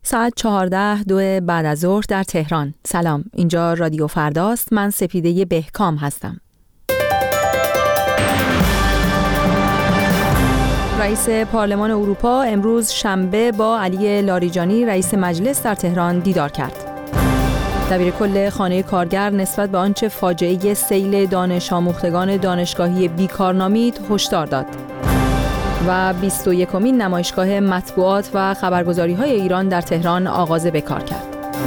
ساعت 14:02 بعد از ظهر در تهران. سلام، اینجا رادیو فرداست. من سپیده بهکام هستم. رئیس پارلمان اروپا امروز شنبه با علی لاریجانی رئیس مجلس در تهران دیدار کرد. دبیرکل خانه کارگر نسبت به آنچه فاجعه سیل دانش آموختگان دانشگاهی بیکار نامید هشدار داد. و 21مین نمایشگاه مطبوعات و خبرگزاری‌های ایران در تهران آغاز به کار کرد.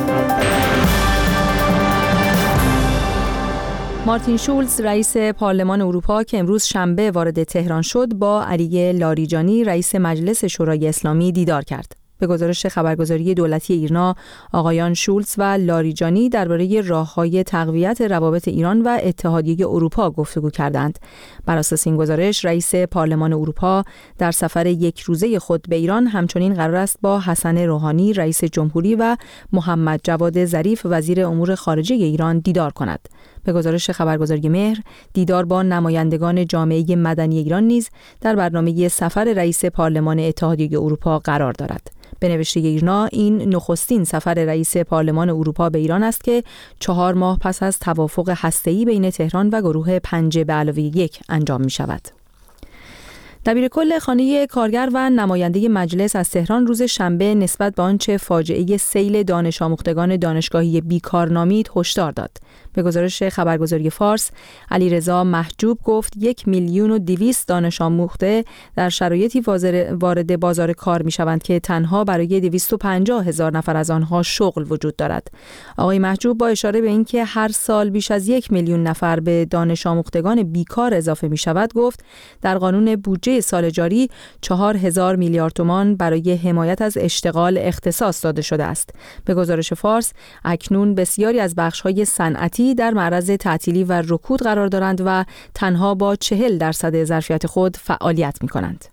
مارتین شولز رئیس پارلمان اروپا که امروز شنبه وارد تهران شد با علی لاریجانی رئیس مجلس شورای اسلامی دیدار کرد. به گزارش خبرگزاری دولتی ایرنا، آقایان شولز و لاریجانی درباره راه‌های تقویت روابط ایران و اتحادیه اروپا گفتگو کردند. بر اساس این گزارش، رئیس پارلمان اروپا در سفر یک روزه خود به ایران همچنین قرار است با حسن روحانی رئیس جمهوری و محمد جواد ظریف وزیر امور خارجه ایران دیدار کند. به گزارش خبرگزاری مهر، دیدار با نمایندگان جامعه مدنی ایران نیز در برنامه سفر رئیس پارلمان اتحادیه اروپا قرار دارد. به نوشته ایرنا، این نخستین سفر رئیس پارلمان اروپا به ایران است که 4 ماه پس از توافق هسته‌ای بین تهران و گروه 5+1 انجام می شود. دبیرکل خانه کارگر و نماینده مجلس از تهران روز شنبه نسبت به آنچه فاجعه سیل دانش آموختگان دانشگاهی بیکار نامید هشدار داد. به گزارش خبرگزاری فارس، علیرضا محجوب گفت 1,200,000 دانش آموخته در شرایطی وارد بازار کار می شوند که تنها برای 250,000 نفر از آنها شغل وجود دارد. آقای محجوب با اشاره به اینکه هر سال بیش از 1,000,000 نفر به دانش آموختگان بیکار اضافه می شود گفت در قانون بودجه سال جاری 4,000 میلیارد تومان برای حمایت از اشتغال اختصاص داده شده است. به گزارش فارس، اکنون بسیاری از بخش‌های صنعتی در معرض تعطیلی و رکود قرار دارند و تنها با 40% ظرفیت خود فعالیت می‌کنند.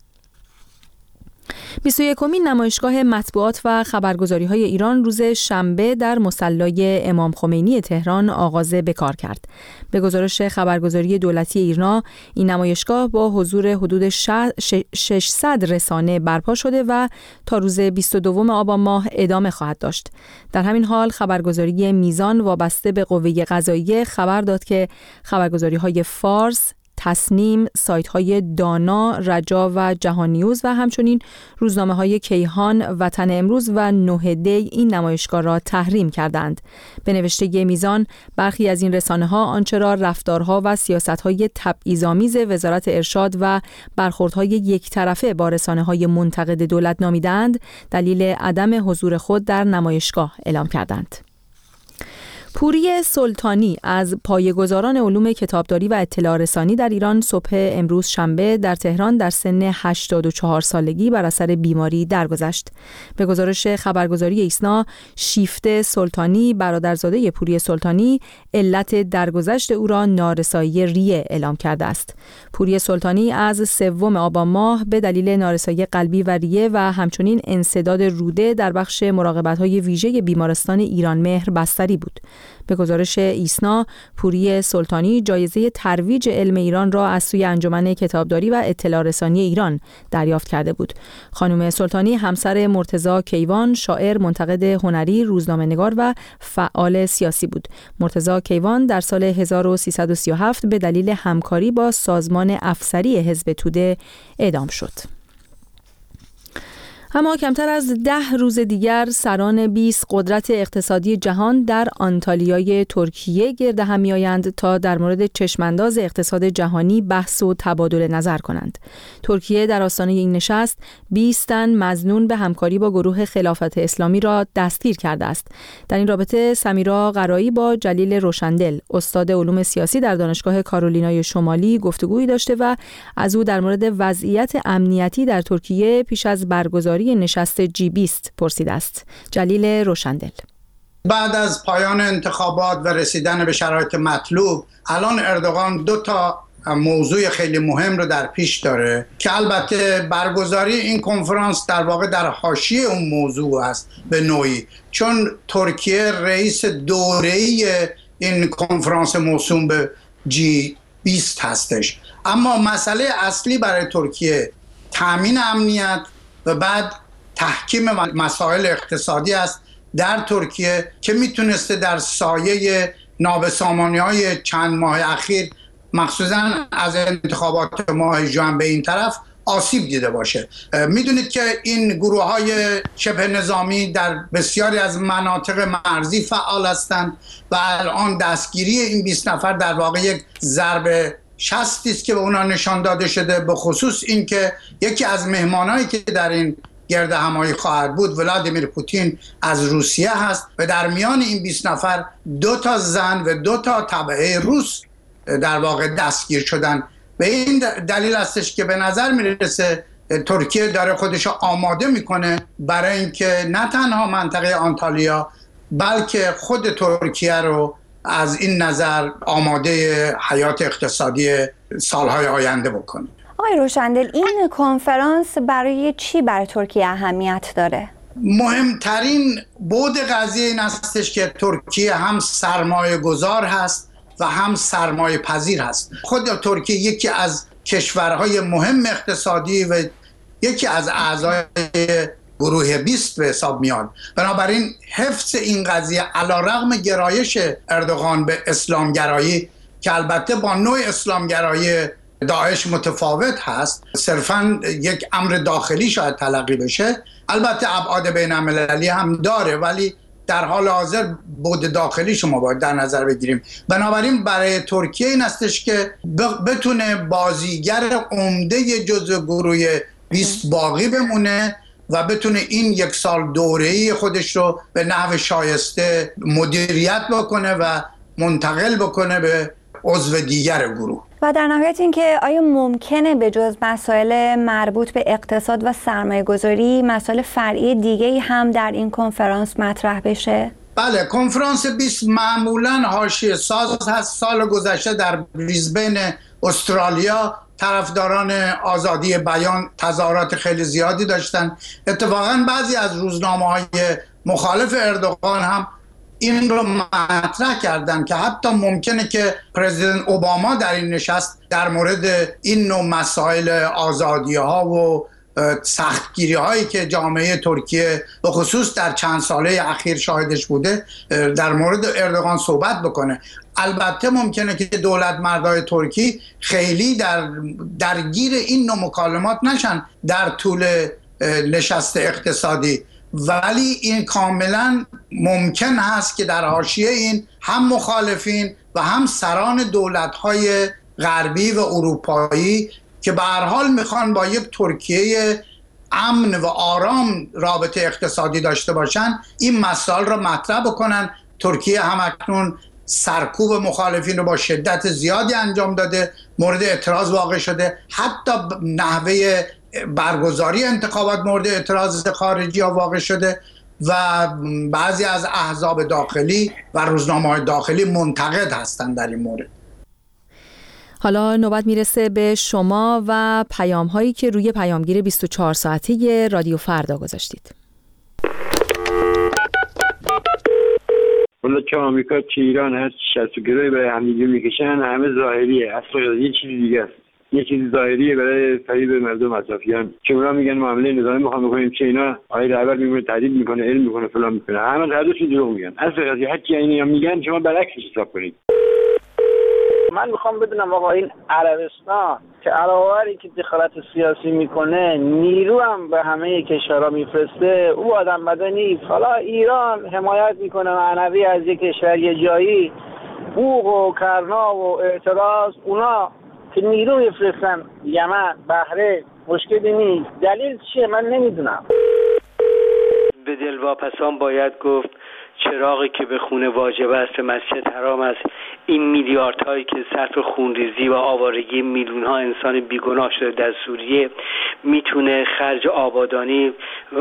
21مین نمایشگاه مطبوعات و خبرگزاری‌های ایران روز شنبه در مصلی امام خمینی تهران آغاز به کار کرد. به گزارش خبرگزاری دولتی ایرنا، این نمایشگاه با حضور حدود 600 رسانه برپا شده و تا روز 22 آبان ماه ادامه خواهد داشت. در همین حال خبرگزاری میزان وابسته به قوه قضاییه خبر داد که خبرگزاری‌های فارس، تصنیم، سایت‌های دانا، رجا و جهان نیوز و همچنین روزنامه‌های کیهان، وطن امروز و 9 دی این نمایشگاه را تحریم کردند. به نوشته میزان، برخی از این رسانه‌ها آنچه را رفتارها و سیاست‌های تبعیض‌آمیز وزارت ارشاد و برخوردهای یک طرفه با رسانه‌های منتقد دولت نامیدند، دلیل عدم حضور خود در نمایشگاه اعلام کردند. پوری سلطانی از پایه‌گذاران علوم کتابداری و اطلاع رسانی در ایران صبح امروز شنبه در تهران در سن 84 سالگی بر اثر بیماری درگذشت. به گزارش خبرگزاری ایسنا، شیفته سلطانی برادرزاده پوری سلطانی علت درگذشت او را نارسایی ریه اعلام کرده است. پوری سلطانی از 3 آبان ماه به دلیل نارسایی قلبی و ریه و همچنین انسداد روده در بخش مراقبت‌های ویژه بیمارستان ایران مهر بستری بود. به گزارش ایسنا، پوری سلطانی جایزه ترویج علم ایران را از سوی انجمن کتابداری و اطلاع رسانی ایران دریافت کرده بود. خانم سلطانی همسر مرتضی کیوان، شاعر، منتقد هنری، روزنامه‌نگار و فعال سیاسی بود. مرتضی کیوان در سال 1337 به دلیل همکاری با سازمان افسری حزب توده اعدام شد. اما کمتر از 10 روز دیگر سران 20 قدرت اقتصادی جهان در آنتالیای ترکیه گرد هم می‌آیند تا در مورد چشمانداز اقتصاد جهانی بحث و تبادل نظر کنند. ترکیه در آستانه این نشست 20 تن مظنون به همکاری با گروه خلافت اسلامی را دستگیر کرده است. در این رابطه سمیرا قرایی با جلیل روشندل، استاد علوم سیاسی در دانشگاه کارولینای شمالی گفتگویی داشته و از او در مورد وضعیت امنیتی در ترکیه پیش از برگزاری نشست G20 پرسیده است. جلیل روشندل: بعد از پایان انتخابات و رسیدن به شرایط مطلوب، الان اردوغان 2 موضوع خیلی مهم رو در پیش داره که البته برگزاری این کنفرانس در واقع در حاشیه اون موضوع است به نوعی، چون ترکیه رئیس دوره‌ای این کنفرانس موسوم به G20 هستش. اما مسئله اصلی برای ترکیه تامین امنیت و بعد تحکیم مسائل اقتصادی است در ترکیه که میتونسته در سایه نابسامانی‌های چند ماه اخیر مخصوصا از انتخابات ماه ژوئن به این طرف آسیب دیده باشه. میدونید که این گروه‌های شبه نظامی در بسیاری از مناطق مرزی فعال هستند و الان دستگیری این 20 نفر در واقع یک ضربه شستی است که به اونا نشان داده شده، به خصوص این که یکی از مهمانایی که در این گرد همایی خواهد بود ولادیمیر پوتین از روسیه هست و در میان این 20 نفر 2 زن و 2 تبعه روس در واقع دستگیر شدن. به این دلیل هستش که به نظر میرسه ترکیه داره خودش آماده میکنه برای اینکه نه تنها منطقه آنتالیا بلکه خود ترکیه رو از این نظر آماده حیات اقتصادی سالهای آینده بکنه. آقای روشندل، این کنفرانس برای چی برای ترکیه اهمیت داره؟ مهمترین بعد قضیه این هستش که ترکیه هم سرمایه گذار هست و هم سرمایه پذیر هست. خود ترکیه یکی از کشورهای مهم اقتصادی و یکی از اعضای گروه 20 به حساب میاد. بنابراین حفظ این قضیه علیرغم گرایش اردوغان به اسلامگرایی که البته با نوع اسلامگرایی داعش متفاوت هست، صرفاً یک امر داخلی شاید تلقی بشه، البته ابعاد بین المللی هم داره ولی در حال حاضر بعد داخلی شما باید در نظر بگیریم. بنابراین برای ترکیه این هستش که بتونه بازیگر عمده جزو گروه 20 باقی بمونه و بتونه این 1 سال دوره‌ای خودش رو به نحو شایسته مدیریت بکنه و منتقل بکنه به عضو دیگر گروه. و در نهایت این که آیا ممکنه به جز مسائل مربوط به اقتصاد و سرمایه گذاری مسائل فرعی دیگه‌ای هم در این کنفرانس مطرح بشه؟ بله، کنفرانس 20 معمولاً حاشیه ساز هست. سال گذشته در بریزبن استرالیا طرفداران آزادی بیان تظاهرات خیلی زیادی داشتن. اتفاقاً بعضی از روزنامه‌های مخالف اردوغان هم این رو مطرح کردن که حتی ممکنه که پرزیدنت اوباما در این نشست در مورد این نوع مسائل آزادی ها و سختگیری هایی که جامعه ترکیه به خصوص در چند ساله اخیر شاهدش بوده در مورد اردوغان صحبت بکنه. البته ممکنه که دولت مردای ترکی خیلی درگیر این نوع مکالمات نشن در طول نشست اقتصادی، ولی این کاملا ممکن هست که در حاشیه این هم مخالفین و هم سران دولت‌های غربی و اروپایی که به هر حال میخوان با یک ترکیه امن و آرام رابطه اقتصادی داشته باشن این مسائل را مطرح بکنن. ترکیه هم اکنون سرکوب مخالفین رو با شدت زیادی انجام داده، مورد اعتراض واقع شده، حتی نحوه برگزاری انتخابات مورد اعتراض خارجی ها واقع شده و بعضی از احزاب داخلی و روزنامه‌های داخلی منتقد هستند در این مورد. حالا نوبت میرسه به شما و پیام هایی که روی پیامگیر 24 ساعته رادیو فردا گذاشتید. حالا چه آمریکا چه ایران هست شست و گروهی برای همدیگه میکشن، همه ظاهریه، اصلا یه چیزی دیگه است. یه چیز ظاهریه برای فریب مردم اطرافیان که اونا میگن معامله نظامی میخوام بکنیم، چه اینا آقای رهبر میمونه تهدید میکنه، علم میکنه، فلان میکنه. همه هردوشون دروغ میگن. اصلا هر چی اینا میگن شما برعکسش حساب کنید. من میخوام بدونم آقا این عربستان که علاوه که دخالت سیاسی میکنه نیرو هم به همه کشورها میفرسته، او آدم مدنی، حالا ایران حمایت میکنه معنوی از یک کشور یه جایی، بوق و کرنا و اعتراض، اونا که نیرو میفرستن یمن، بحرین، مشکلی نیست. دلیل چیه من نمیدونم. به دلواپسان باید گفت چراغی که به خونه واجب است مسجد حرام است. این میلیاردهایی که صرف خونریزی و آوارگی میلیون ها انسان بیگناه شده در سوریه میتونه خرج آبادانی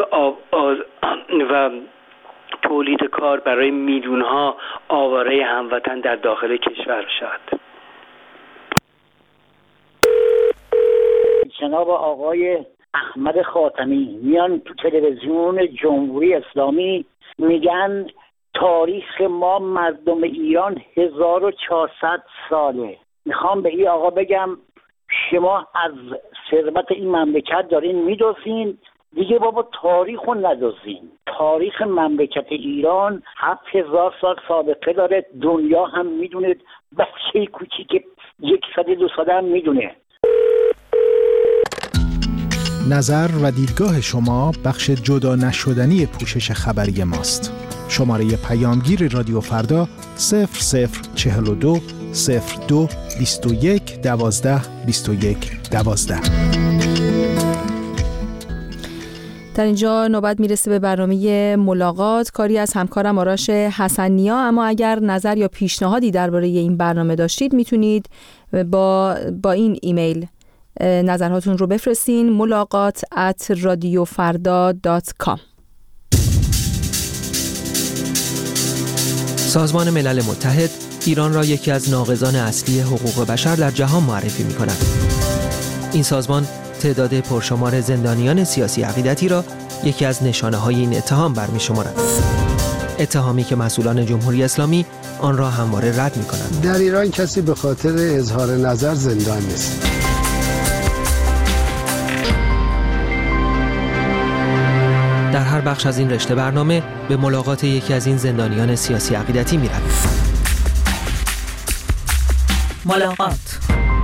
و تولید کار برای میلیون ها آواره هموطن در داخل کشور شد. جناب آقای احمد خاتمی میان تو تلویزیون جمهوری اسلامی میگن تاریخ ما مردم ایران 1400 ساله. میخوام به این آقا بگم شما از ثروت این مملکت دارین میدوسین دیگه بابا تاریخو ندازیم. تاریخ مملکت ایران 7000 سال سابقه داره. دنیا هم میدونه، بچه کوچیک 100-200 هم میدونه. نظر و دیدگاه شما بخش جدا نشدنی پوشش خبری ماست. شماره پیامگیر رادیو فردا 0042 02 21 12 21 12. در اینجا نوبت میرسه به برنامه ملاقات، کاری از همکارم آراش حسن‌نیا. اما اگر نظر یا پیشنهادی درباره این برنامه داشتید میتونید با این ایمیل نظرهاتون رو بفرستین: ملاقات@radiofarda.com. سازمان ملل متحد ایران را یکی از ناقضان اصلی حقوق بشر در جهان معرفی می‌کند. این سازمان تعداد پرشمار زندانیان سیاسی عقیدتی را یکی از نشانه‌های این اتهام برمی‌شمارد. اتهامی که مسئولان جمهوری اسلامی آن را همواره رد می‌کنند. در ایران کسی به خاطر اظهار نظر زندان نیست. در هر بخش از این رشته برنامه به ملاقات یکی از این زندانیان سیاسی عقیدتی می‌رویم. ملاقات.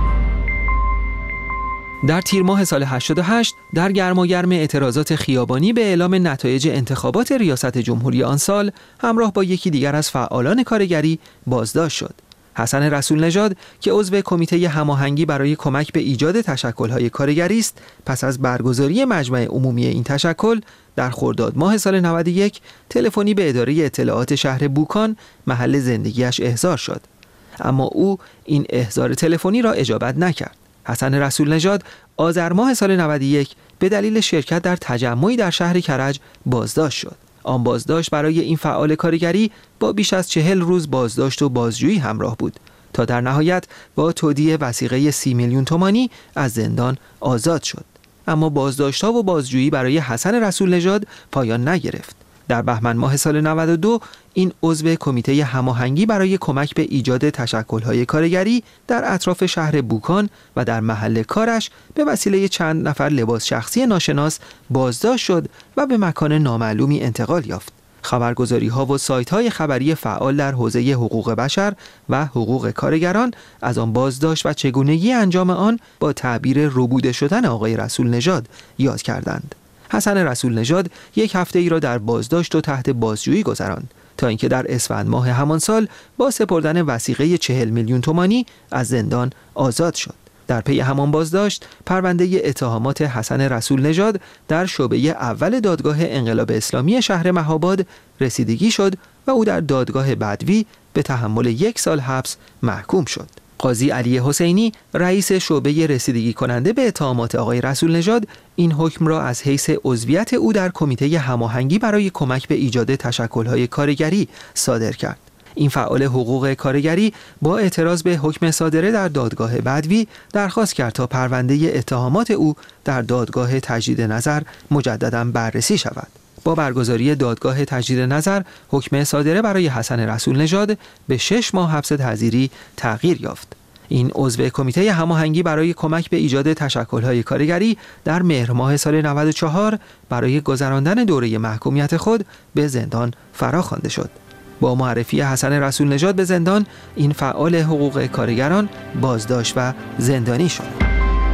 در تیر ماه سال 88 در گرماگرم اعتراضات خیابانی به اعلام نتایج انتخابات ریاست جمهوری آن سال، همراه با یکی دیگر از فعالان کارگری بازداشت شد. حسن رسول نژاد که عضو کمیته هماهنگی برای کمک به ایجاد تشکل‌های کارگری است، پس از برگزاری مجمع عمومی این تشکل در خرداد ماه سال 91 تلفنی به اداره اطلاعات شهر بوکان محل زندگیش احضار شد. اما او این احضار تلفنی را اجابت نکرد. حسن رسول نژاد آذر ماه سال 91 به دلیل شرکت در تجمعی در شهر کرج بازداشت شد. آن بازداشت برای این فعال کارگری با بیش از 40 روز بازداشت و بازجویی همراه بود تا در نهایت با تودیع وثیقه 30 میلیون تومانی از زندان آزاد شد. اما بازداشت‌ها و بازجویی برای حسن رسول نژاد پایان نگرفت. در بهمن ماه سال 92 این عضو کمیته هماهنگی برای کمک به ایجاد تشکل‌های کارگری در اطراف شهر بوکان و در محل کارش به وسیله چند نفر لباس شخصی ناشناس بازداشت شد و به مکان نامعلومی انتقال یافت. خبرگزاری‌ها و سایت‌های خبری فعال در حوزه حقوق بشر و حقوق کارگران از آن بازداشت و چگونگی انجام آن با تعبیر ربوده شدن آقای رسول نژاد یاد کردند. حسن رسول نژاد یک هفته ای را در بازداشت و تحت بازجویی گذراند تا اینکه در اسفند ماه همان سال با سپردن وثیقه 40 میلیون تومانی از زندان آزاد شد. در پی همان بازداشت پرونده اتهامات حسن رسول نژاد در شعبه اول دادگاه انقلاب اسلامی شهر مهاباد رسیدگی شد و او در دادگاه بدوی به تحمل 1 سال حبس محکوم شد. قاضی علی حسینی رئیس شعبه رسیدگی کننده به اتهامات آقای رسول نژاد این حکم را از حیث عضویت او در کمیته هماهنگی برای کمک به ایجاد تشکل‌های کارگری صادر کرد. این فعال حقوق کارگری با اعتراض به حکم صادره در دادگاه بدوی درخواست کرد تا پرونده اتهامات او در دادگاه تجدید نظر مجدداً بررسی شود. با برگزاری دادگاه تجدید نظر، حکم صادره برای حسن رسول نژاد به 6 ماه حبس تعزیری تغییر یافت. این عضو کمیته هماهنگی برای کمک به ایجاد تشکل‌های کارگری در مهر ماه سال 94 برای گذراندن دوره محکومیت خود به زندان فراخوانده شد. با معرفی حسن رسول نژاد به زندان، این فعال حقوق کارگران بازداشت و زندانی شد.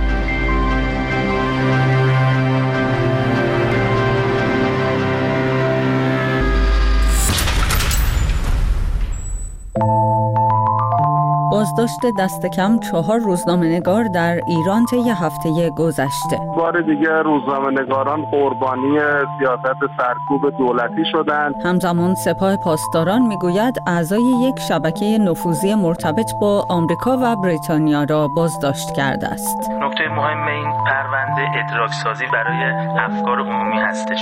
بازداشت دست کم 4 روزنامه‌نگار در ایران طی هفته گذشته. بار دیگه روزنامه‌نگاران قربانی سیاست سرکوب دولتی شدند. همزمان سپاه پاسداران میگوید اعضای یک شبکه نفوذی مرتبط با آمریکا و بریتانیا را بازداشت کرده است. نکته مهم این پرونده ادراک‌سازی برای افکار عمومی هستش.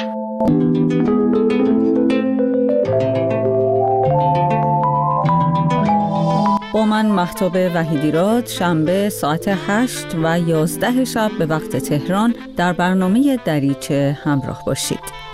با من مهتاب وحیدیراد، شنبه ساعت 8 و 11 شب به وقت تهران در برنامه دریچه همراه باشید.